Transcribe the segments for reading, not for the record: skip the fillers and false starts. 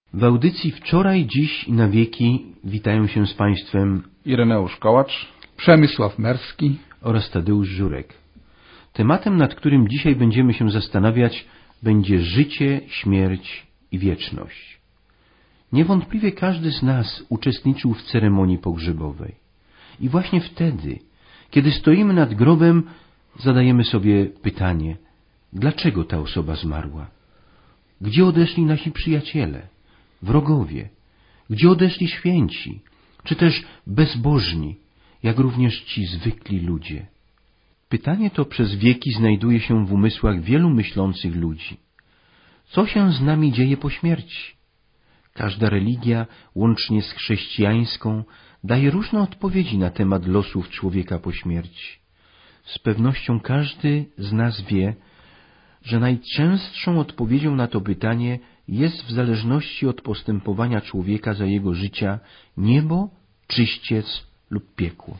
W audycji Wczoraj, Dziś i na wieki witają się z Państwem Ireneusz Kołacz, Przemysław Merski oraz Tadeusz Żurek. Tematem, nad którym dzisiaj będziemy się zastanawiać, będzie życie, śmierć i wieczność. Niewątpliwie każdy z nas uczestniczył w ceremonii pogrzebowej. I właśnie wtedy, kiedy stoimy nad grobem, zadajemy sobie pytanie, dlaczego ta osoba zmarła? Gdzie odeszli nasi przyjaciele, wrogowie? Gdzie odeszli święci, czy też bezbożni, jak również ci zwykli ludzie? Pytanie to przez wieki znajduje się w umysłach wielu myślących ludzi. Co się z nami dzieje po śmierci? Każda religia, łącznie z chrześcijańską, daje różne odpowiedzi na temat losów człowieka po śmierci. Z pewnością każdy z nas wie, że najczęstszą odpowiedzią na to pytanie jest w zależności od postępowania człowieka za jego życia niebo, czyściec lub piekło.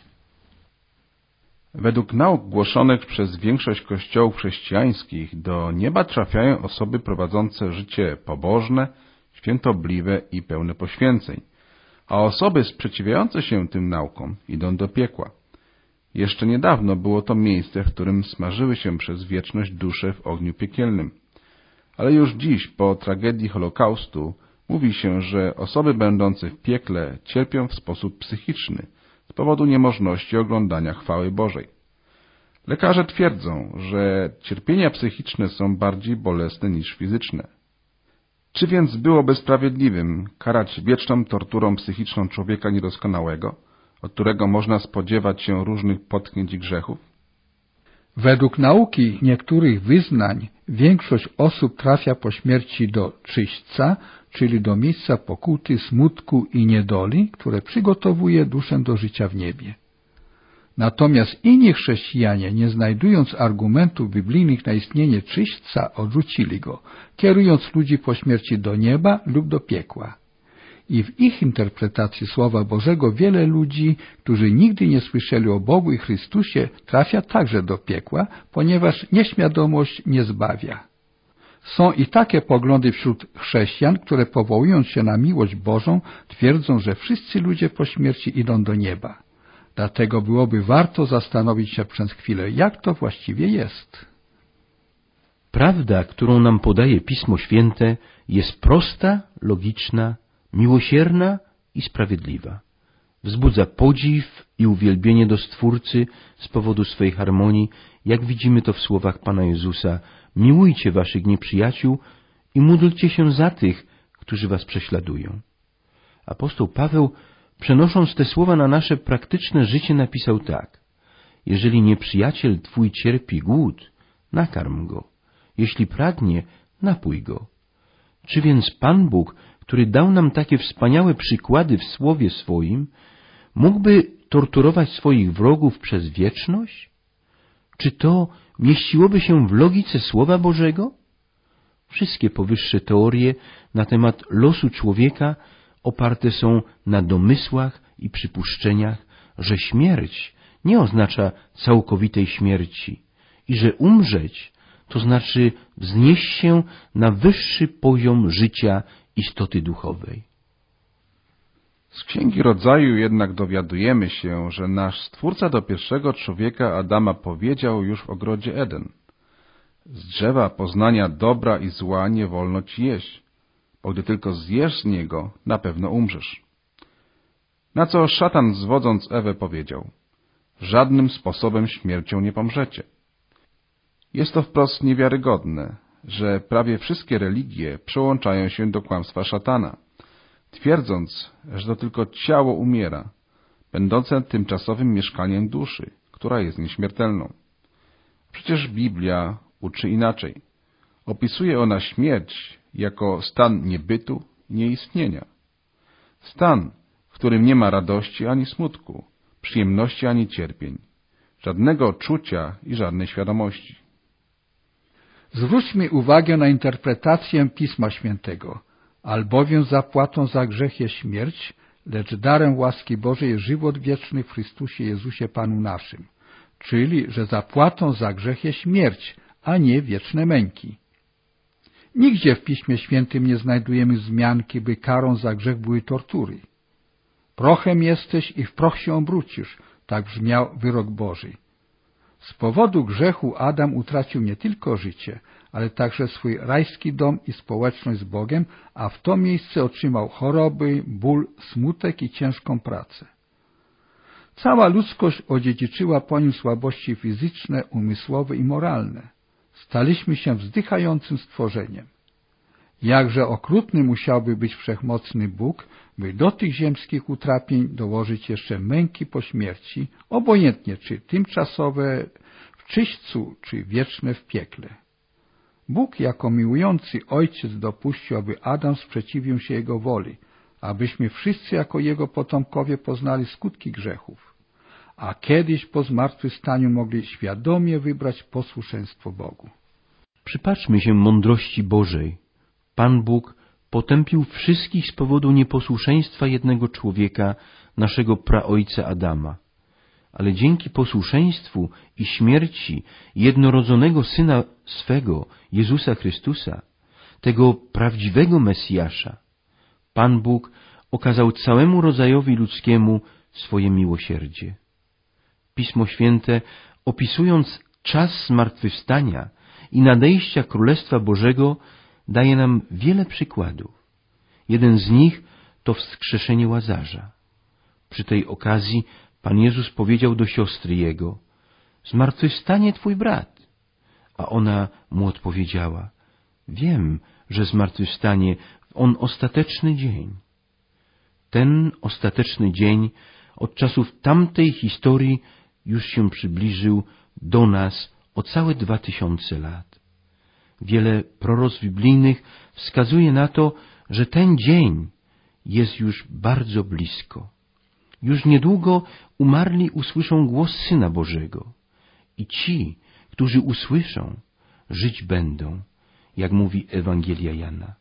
Według nauk głoszonych przez większość kościołów chrześcijańskich do nieba trafiają osoby prowadzące życie pobożne, świętobliwe i pełne poświęceń, a osoby sprzeciwiające się tym naukom idą do piekła. Jeszcze niedawno było to miejsce, w którym smażyły się przez wieczność dusze w ogniu piekielnym. Ale już dziś, po tragedii Holokaustu, mówi się, że osoby będące w piekle cierpią w sposób psychiczny z powodu niemożności oglądania chwały Bożej. Lekarze twierdzą, że cierpienia psychiczne są bardziej bolesne niż fizyczne. Czy więc byłoby sprawiedliwym karać wieczną torturą psychiczną człowieka niedoskonałego, od którego można spodziewać się różnych potknięć i grzechów? Według nauki niektórych wyznań większość osób trafia po śmierci do czyśćca, czyli do miejsca pokuty, smutku i niedoli, które przygotowuje duszę do życia w niebie. Natomiast inni chrześcijanie, nie znajdując argumentów biblijnych na istnienie czyśćca, odrzucili go, kierując ludzi po śmierci do nieba lub do piekła. I w ich interpretacji Słowa Bożego wiele ludzi, którzy nigdy nie słyszeli o Bogu i Chrystusie, trafia także do piekła, ponieważ nieświadomość nie zbawia. Są i takie poglądy wśród chrześcijan, które powołując się na miłość Bożą, twierdzą, że wszyscy ludzie po śmierci idą do nieba. Dlatego byłoby warto zastanowić się przez chwilę, jak to właściwie jest. Prawda, którą nam podaje Pismo Święte, jest prosta, logiczna, miłosierna i sprawiedliwa. Wzbudza podziw i uwielbienie do Stwórcy z powodu swej harmonii, jak widzimy to w słowach Pana Jezusa: miłujcie waszych nieprzyjaciół i módlcie się za tych, którzy was prześladują. Apostoł Paweł, przenosząc te słowa na nasze praktyczne życie, napisał tak: jeżeli nieprzyjaciel twój cierpi głód, nakarm go, jeśli pragnie, napój go. Czy więc Pan Bóg, który dał nam takie wspaniałe przykłady w Słowie swoim, mógłby torturować swoich wrogów przez wieczność? Czy to mieściłoby się w logice Słowa Bożego? Wszystkie powyższe teorie na temat losu człowieka oparte są na domysłach i przypuszczeniach, że śmierć nie oznacza całkowitej śmierci i że umrzeć to znaczy wznieść się na wyższy poziom życia istoty duchowej. Z Księgi Rodzaju jednak dowiadujemy się, że nasz Stwórca do pierwszego człowieka Adama powiedział już w ogrodzie Eden: z drzewa poznania dobra i zła nie wolno ci jeść, bo gdy tylko zjesz z niego, na pewno umrzesz. Na co szatan, zwodząc Ewę, powiedział: żadnym sposobem śmiercią nie pomrzecie. Jest to wprost niewiarygodne, że prawie wszystkie religie przyłączają się do kłamstwa szatana, twierdząc, że to tylko ciało umiera, będące tymczasowym mieszkaniem duszy, która jest nieśmiertelną. Przecież Biblia uczy inaczej. Opisuje ona śmierć jako stan niebytu i nieistnienia. Stan, w którym nie ma radości ani smutku, przyjemności ani cierpień, żadnego czucia i żadnej świadomości. Zwróćmy uwagę na interpretację Pisma Świętego. Albowiem zapłatą za grzech jest śmierć, lecz darem łaski Bożej jest żywot wieczny w Chrystusie Jezusie Panu naszym. Czyli, że zapłatą za grzech jest śmierć, a nie wieczne męki. Nigdzie w Piśmie Świętym nie znajdujemy wzmianki, by karą za grzech były tortury. Prochem jesteś i w proch się obrócisz, tak brzmiał wyrok Boży. Z powodu grzechu Adam utracił nie tylko życie, ale także swój rajski dom i społeczność z Bogiem, a w to miejsce otrzymał choroby, ból, smutek i ciężką pracę. Cała ludzkość odziedziczyła po nim słabości fizyczne, umysłowe i moralne. Staliśmy się wzdychającym stworzeniem. Jakże okrutny musiałby być wszechmocny Bóg, by do tych ziemskich utrapień dołożyć jeszcze męki po śmierci, obojętnie czy tymczasowe w czyśćcu, czy wieczne w piekle. Bóg jako miłujący Ojciec dopuścił, aby Adam sprzeciwił się Jego woli, abyśmy wszyscy jako Jego potomkowie poznali skutki grzechów, a kiedyś po zmartwychwstaniu mogli świadomie wybrać posłuszeństwo Bogu. Przypatrzmy się mądrości Bożej. Pan Bóg potępił wszystkich z powodu nieposłuszeństwa jednego człowieka, naszego praojca Adama. Ale dzięki posłuszeństwu i śmierci jednorodzonego Syna swego, Jezusa Chrystusa, tego prawdziwego Mesjasza, Pan Bóg okazał całemu rodzajowi ludzkiemu swoje miłosierdzie. Pismo Święte, opisując czas zmartwychwstania i nadejścia Królestwa Bożego, daje nam wiele przykładów. Jeden z nich to wskrzeszenie Łazarza. Przy tej okazji Pan Jezus powiedział do siostry jego: zmartwychwstanie twój brat. A ona mu odpowiedziała: wiem, że zmartwychwstanie w on ostateczny dzień. Ten ostateczny dzień od czasów tamtej historii już się przybliżył do nas o całe 2000 lat. Wiele proroctw biblijnych wskazuje na to, że ten dzień jest już bardzo blisko. Już niedługo umarli usłyszą głos Syna Bożego i ci, którzy usłyszą, żyć będą, jak mówi Ewangelia Jana.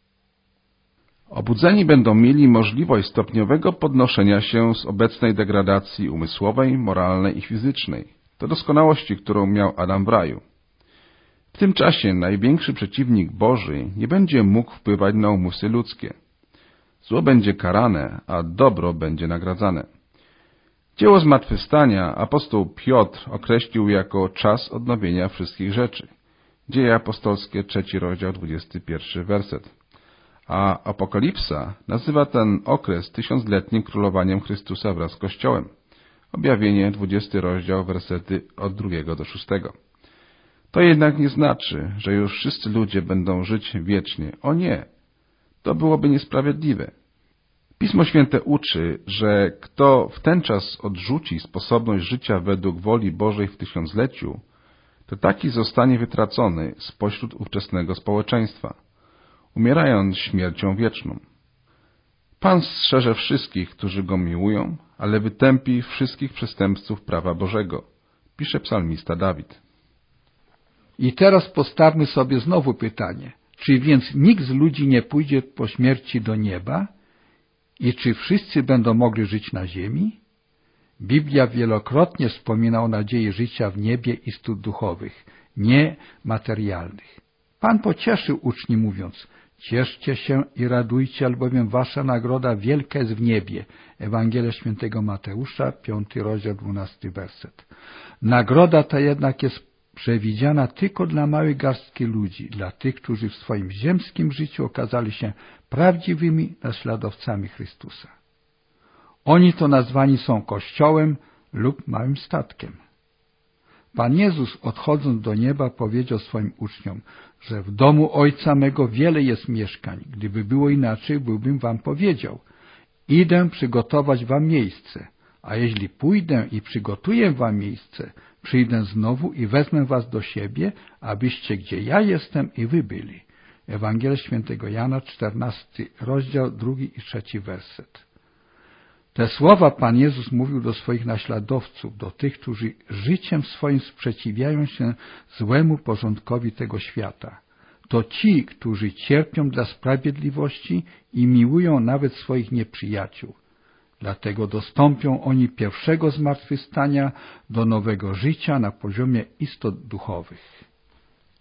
Obudzeni będą mieli możliwość stopniowego podnoszenia się z obecnej degradacji umysłowej, moralnej i fizycznej do doskonałości, którą miał Adam w raju. W tym czasie największy przeciwnik Boży nie będzie mógł wpływać na umysły ludzkie. Zło będzie karane, a dobro będzie nagradzane. Dzieło zmartwychwstania apostoł Piotr określił jako czas odnowienia wszystkich rzeczy. Dzieje apostolskie, 3 rozdział, 21 werset. A Apokalipsa nazywa ten okres tysiącletnim królowaniem Chrystusa wraz z Kościołem. Objawienie, 20 rozdział, wersety od 2 do 6. To jednak nie znaczy, że już wszyscy ludzie będą żyć wiecznie. O nie! To byłoby niesprawiedliwe. Pismo Święte uczy, że kto w ten czas odrzuci sposobność życia według woli Bożej w tysiącleciu, to taki zostanie wytracony spośród ówczesnego społeczeństwa, umierając śmiercią wieczną. Pan strzeże wszystkich, którzy Go miłują, ale wytępi wszystkich przestępców prawa Bożego, pisze psalmista Dawid. I teraz postawmy sobie znowu pytanie, czy więc nikt z ludzi nie pójdzie po śmierci do nieba i czy wszyscy będą mogli żyć na ziemi? Biblia wielokrotnie wspomina o nadziei życia w niebie i stóp duchowych, nie materialnych. Pan pocieszył uczniów mówiąc: cieszcie się i radujcie, albowiem wasza nagroda wielka jest w niebie. Ewangelia Świętego Mateusza, 5 rozdział, 12 werset. Nagroda ta jednak jest przewidziana tylko dla małej garstki ludzi, dla tych, którzy w swoim ziemskim życiu okazali się prawdziwymi naśladowcami Chrystusa. Oni to nazwani są Kościołem lub małym statkiem. Pan Jezus, odchodząc do nieba, powiedział swoim uczniom, że w domu Ojca mego wiele jest mieszkań. Gdyby było inaczej, byłbym wam powiedział: idę przygotować wam miejsce, a jeśli pójdę i przygotuję wam miejsce, przyjdę znowu i wezmę was do siebie, abyście gdzie ja jestem i wy byli. Ewangelia Świętego Jana, 14 rozdział, 2 i 3 werset. Te słowa Pan Jezus mówił do swoich naśladowców, do tych, którzy życiem swoim sprzeciwiają się złemu porządkowi tego świata. To ci, którzy cierpią dla sprawiedliwości i miłują nawet swoich nieprzyjaciół. Dlatego dostąpią oni pierwszego zmartwychwstania do nowego życia na poziomie istot duchowych.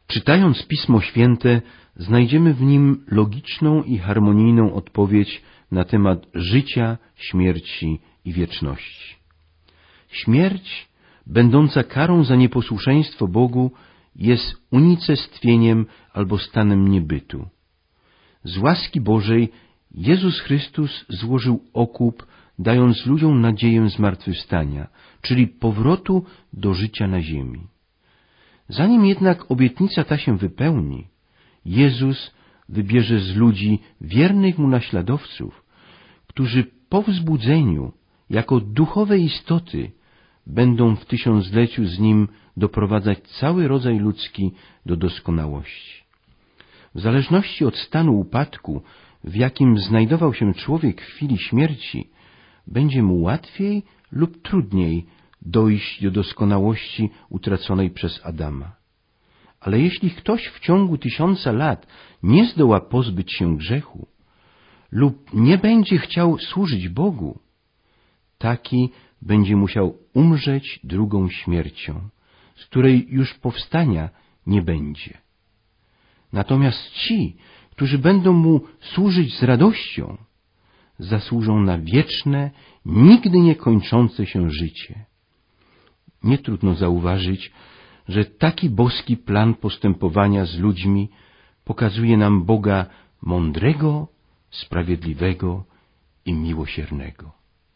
Czytając Pismo Święte, znajdziemy w nim logiczną i harmonijną odpowiedź na temat życia, śmierci i wieczności. Śmierć, będąca karą za nieposłuszeństwo Bogu, jest unicestwieniem albo stanem niebytu. Z łaski Bożej Jezus Chrystus złożył okup, dając ludziom nadzieję zmartwychwstania, czyli powrotu do życia na ziemi. Zanim jednak obietnica ta się wypełni, Jezus wybierze z ludzi wiernych Mu naśladowców, którzy po wzbudzeniu, jako duchowe istoty, będą w tysiącleciu z Nim doprowadzać cały rodzaj ludzki do doskonałości. W zależności od stanu upadku, w jakim znajdował się człowiek w chwili śmierci, będzie mu łatwiej lub trudniej dojść do doskonałości utraconej przez Adama. Ale jeśli ktoś w ciągu 1000 lat nie zdoła pozbyć się grzechu lub nie będzie chciał służyć Bogu, taki będzie musiał umrzeć drugą śmiercią, z której już powstania nie będzie. Natomiast ci, którzy będą Mu służyć z radością, zasłużą na wieczne, nigdy nie kończące się życie. Nie trudno zauważyć, że taki boski plan postępowania z ludźmi pokazuje nam Boga mądrego, sprawiedliwego i miłosiernego.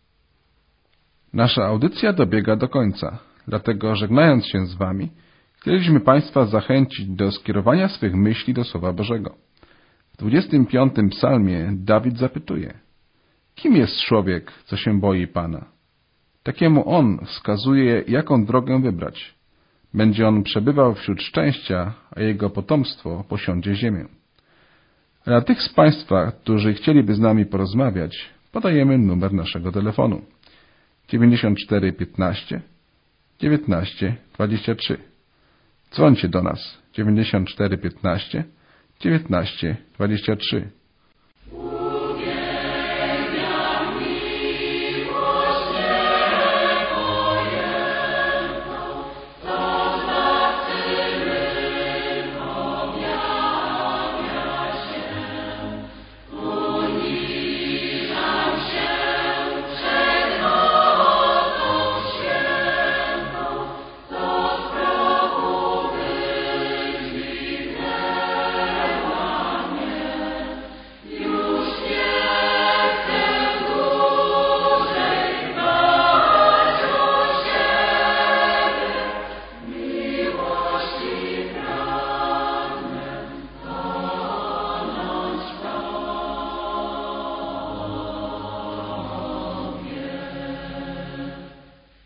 Nasza audycja dobiega do końca, dlatego żegnając się z Wami, chcieliśmy Państwa zachęcić do skierowania swych myśli do Słowa Bożego. W 25. psalmie Dawid zapytuje: kim jest człowiek, co się boi Pana? Takiemu On wskazuje, jaką drogę wybrać. Będzie on przebywał wśród szczęścia, a jego potomstwo posiądzie ziemię. A dla tych z Państwa, którzy chcieliby z nami porozmawiać, podajemy numer naszego telefonu: 94 15 19 23. Dzwońcie do nas 94 15 19 23.